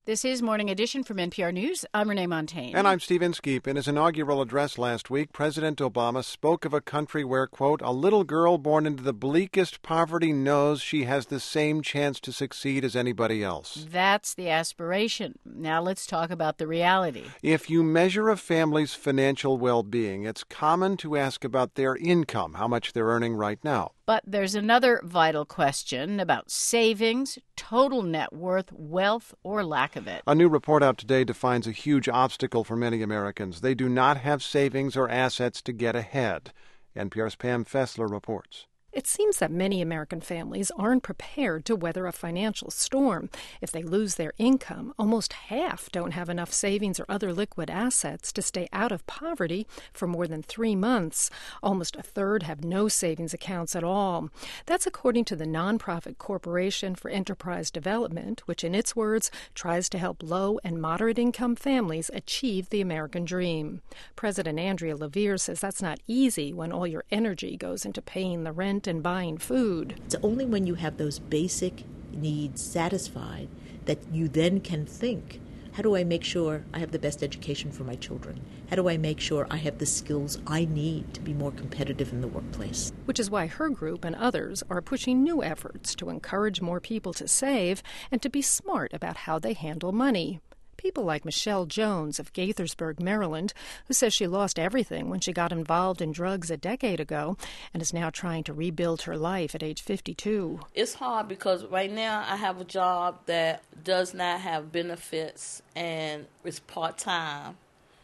This is Morning Edition from NPR News. I'm Renee Montagne. And I'm Steve Inskeep. In his inaugural address last week, President Obama spoke of a country where, quote, a little girl born into the bleakest poverty knows she has the same chance to succeed as anybody else. That's the aspiration. Now let's talk about the reality. If you measure a family's financial well-being, it's common to ask about their income, how much they're earning right now. But there's another vital question about savings, total net worth, wealth, or lack of it. A new report out today defines a huge obstacle for many Americans. They do not have savings or assets to get ahead. NPR's Pam Fessler reports. It seems that many American families aren't prepared to weather a financial storm. If they lose their income, almost half don't have enough savings or other liquid assets to stay out of poverty for more than 3 months. Almost a third have no savings accounts at all. That's according to the nonprofit Corporation for Enterprise Development, which in its words tries to help low and moderate income families achieve the American dream. President Andrea LaVere says that's not easy when all your energy goes into paying the rent and buying food. It's only when you have those basic needs satisfied that you then can think, how do I make sure I have the best education for my children? How do I make sure I have the skills I need to be more competitive in the workplace? Which is why her group and others are pushing new efforts to encourage more people to save and to be smart about how they handle money. People like Michelle Jones of Gaithersburg, Maryland, who says she lost everything when she got involved in drugs a decade ago and is now trying to rebuild her life at age 52. It's hard because right now I have a job that does not have benefits and it's part-time,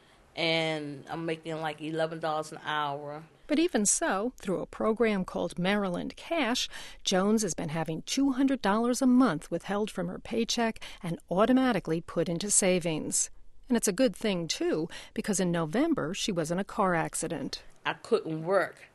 and I'm making like $11 an hour. But even so, through a program called Maryland Cash, Jones has been having $200 a month withheld from her paycheck and automatically put into savings. And it's a good thing, too, because in November she was in a car accident. I couldn't work,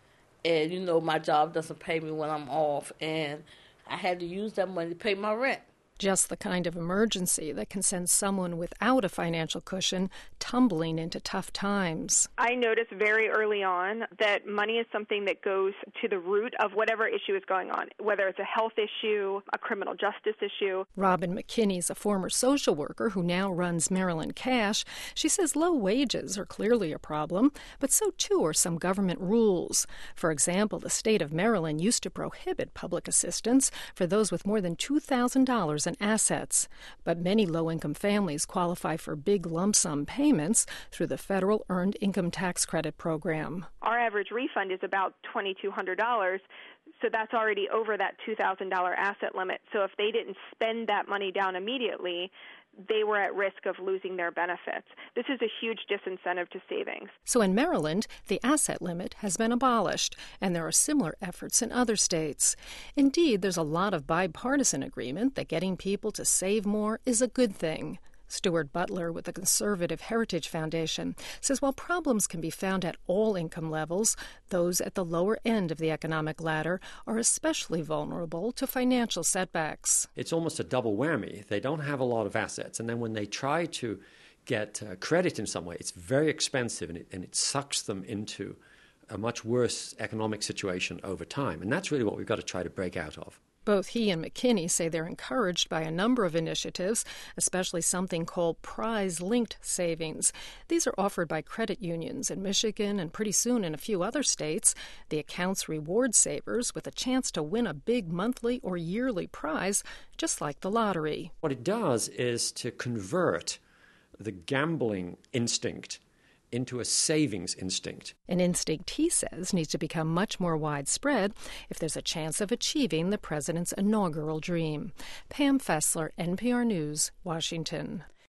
and my job doesn't pay me when I'm off, and I had to use that money to pay my rent. Just the kind of emergency that can send someone without a financial cushion tumbling into tough times. I noticed very early on that money is something that goes to the root of whatever issue is going on, whether it's a health issue, a criminal justice issue. Robin McKinney is a former social worker who now runs Maryland Cash. She says low wages are clearly a problem, but so too are some government rules. For example, the state of Maryland used to prohibit public assistance for those with more than $2,000 in assets, but many low-income families qualify for big lump sum payments through the federal Earned Income Tax Credit program. Our average refund is about $2,200, so that's already over that $2,000 asset limit. So if they didn't spend that money down immediately, they were at risk of losing their benefits. This is a huge disincentive to savings. So in Maryland, the asset limit has been abolished, and there are similar efforts in other states. Indeed, there's a lot of bipartisan agreement that getting people to save more is a good thing. Stuart Butler with the Conservative Heritage Foundation says while problems can be found at all income levels, those at the lower end of the economic ladder are especially vulnerable to financial setbacks. It's almost a double whammy. They don't have a lot of assets, and then when they try to get credit in some way, it's very expensive, and it sucks them into a much worse economic situation over time. And that's really what we've got to try to break out of. Both he and McKinney say they're encouraged by a number of initiatives, especially something called prize-linked savings. These are offered by credit unions in Michigan and pretty soon in a few other states. The accounts reward savers with a chance to win a big monthly or yearly prize, just like the lottery. What it does is to convert the gambling instinct into a savings instinct. An instinct, he says, needs to become much more widespread if there's a chance of achieving the president's inaugural dream. Pam Fessler, NPR News, Washington.